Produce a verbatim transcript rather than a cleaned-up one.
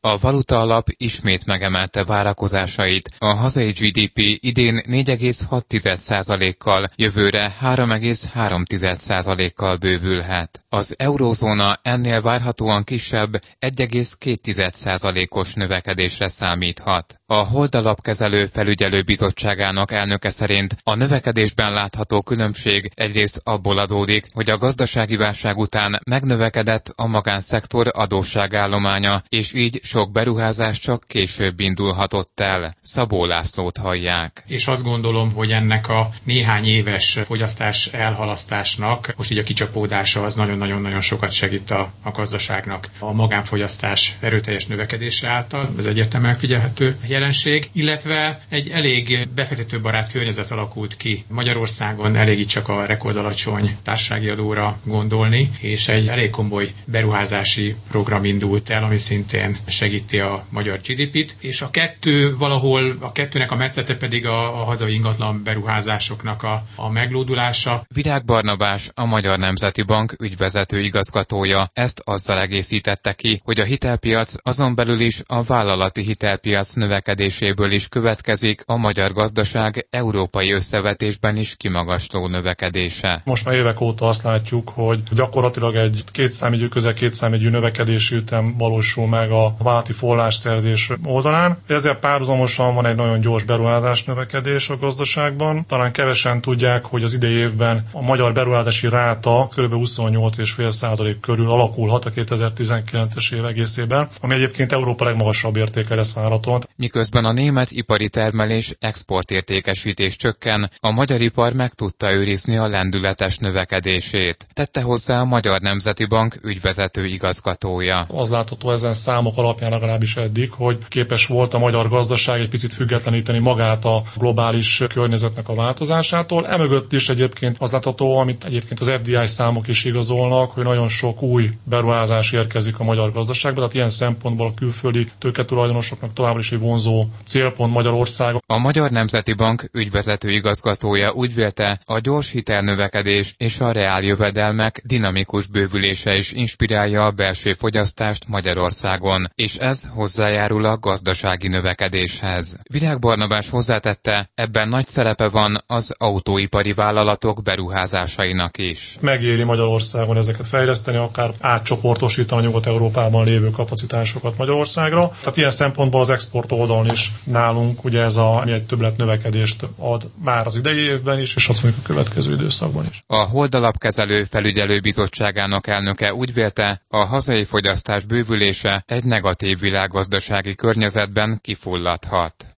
A valutaalap ismét megemelte várakozásait. A hazai gé dé pé idén négy egész hat százalékkal, jövőre három egész három százalékkal bővülhet. Az eurózóna ennél várhatóan kisebb egy egész két százalékos növekedésre számíthat. A Holdalapkezelő Felügyelő Bizottságának elnöke szerint a növekedésben látható különbség egyrészt abból adódik, hogy a gazdasági válság után megnövekedett a magánszektor adósságállománya, és így sok beruházás csak később indulhatott el. Szabó Lászlót hallják. És azt gondolom, hogy ennek a néhány éves fogyasztás elhalasztásnak most így a kicsapódása az nagyon-nagyon-nagyon sokat segít a, a gazdaságnak. A magánfogyasztás erőteljes növekedése által, ez egyértelműen figyelhető jelenség, illetve egy elég befektetőbarát környezet alakult ki. Magyarországon elég itt csak a rekordalacsony társasági adóra gondolni, és egy elég komoly beruházási program indult el, ami szintén segíti a magyar gé dé pét, és a kettő valahol, a kettőnek a metszete pedig a, a hazai ingatlan beruházásoknak a, a meglódulása. Virág Barnabás, a Magyar Nemzeti Bank ügyvezető igazgatója ezt azzal egészítette ki, hogy a hitelpiac azon belül is a vállalati hitelpiac növekedéséből is következik a magyar gazdaság európai összevetésben is kimagasló növekedése. Most már évek óta azt látjuk, hogy gyakorlatilag egy kétszámjegyű, közel kétszámjegyű növekedési ütem valósul meg a vállalati forrásszerzés oldalán. Ezzel párhuzamosan van egy nagyon gyors beruházás növekedés a gazdaságban. Talán kevesen tudják, hogy az idei évben a magyar beruházási ráta kb. huszonnyolc egész öt százalék körül alakulhat a kétezer-tizenkilences év egészében, ami egyébként Európa legmagasabb értéke lesz várhatóan. Miközben a német ipari termelés exportértékesítés csökken, a magyar ipar meg tudta őrizni a lendületes növekedését. Tette hozzá a Magyar Nemzeti Bank ügyvezető igazgatója. Az látható ezen számok alapján legalábbis eddig, hogy képes volt a magyar gazdaság egy picit függetleníteni magát a globális környezetnek a változásától. Emögött is egyébként az látható, amit egyébként az ef dé i számok is igazolnak, hogy nagyon sok új beruházás érkezik a magyar gazdaságba, tehát ilyen szempontból a külföldi tőketulajdonosoknak továbbra is egy vonzó célpont Magyarország. A Magyar Nemzeti Bank ügyvezető igazgatója úgy vélte, a gyors hitelnövekedés és a reáljövedelmek dinamikus bővülése is inspirálja a belső fogyasztást Magyarországon, és ez hozzájárul a gazdasági növekedéshez. Virág Barnabás hozzátette, ebben nagy szerepe van az autóipari vállalatok beruházásainak is. Megéri Magyarországon ezeket fejleszteni, akár átcsoportosítani a Nyugat-Európában lévő kapacitásokat Magyarországra. Tehát ilyen szempontból az export oldalon is nálunk ugye ez a egy többlet növekedést ad már az idei évben is, és azt mondjuk a következő időszakban is. A Holdalapkezelő Felügyelő Bizottságának elnöke úgy vélte, a hazai fogyasztás bővülése egy negatív világgazdasági környezetben kifulladhat.